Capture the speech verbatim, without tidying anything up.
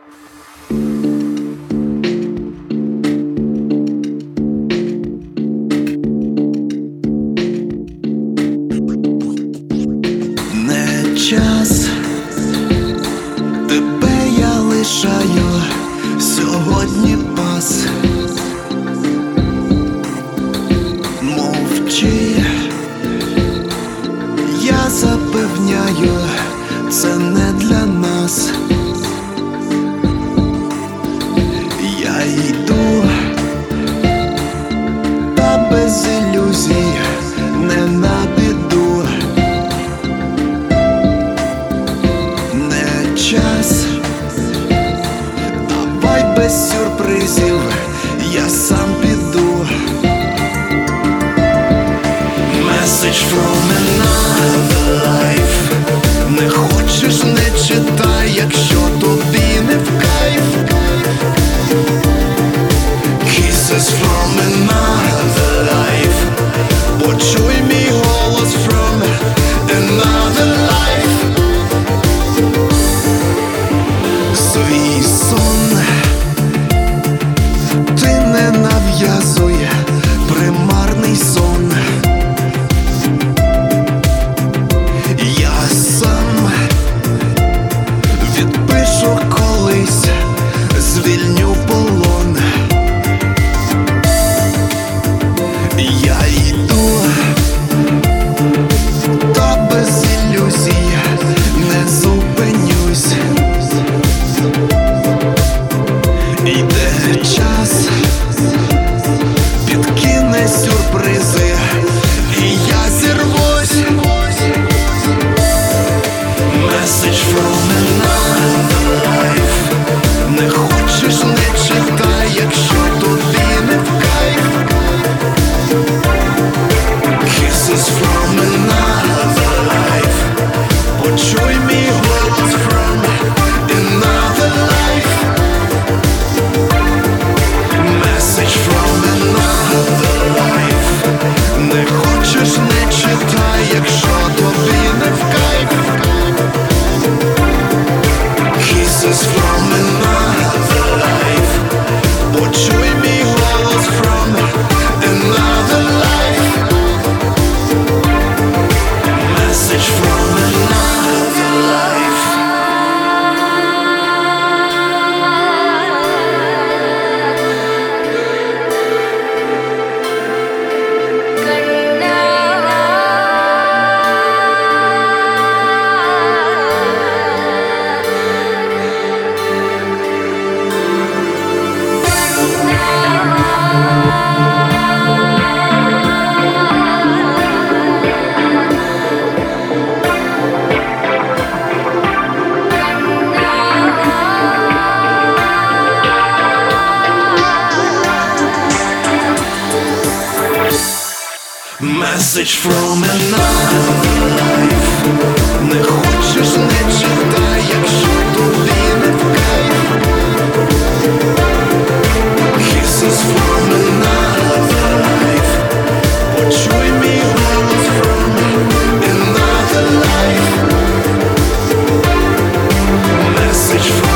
Не час, тебе я лишаю, сьогодні пас. Мовчи, я запевняю, це не для нас. Я йду, та без ілюзій, не на біду. Не час, давай без сюрпризів, я сам піду. Message from another life. Не хочеш, не читай, якщо тобі не в кайф. Kisses from another life. Почуй мій голос from another life. Свій сон ти не нав'язуй, примарний сон. Я сам відпишу колись, звільню полон. Я йду, та без ілюзій не зупинюсь. Йде час, підкине сюрпризи, і я зірвусь. Message from another life. Не хочеш, не читай, якщо тобі не в кайф. Kisses from another life. Почуй мій голос from another life. Message from another life. Не хочеш, не читай, якщо тобі не в кайф. Kisses from another life. Почуй мій голос from another life. Message from another life. Message from another life. Не хочеш, не читай, якщо тобі не в кайф. Kisses from another life. Почуй мій голос from another life. Message from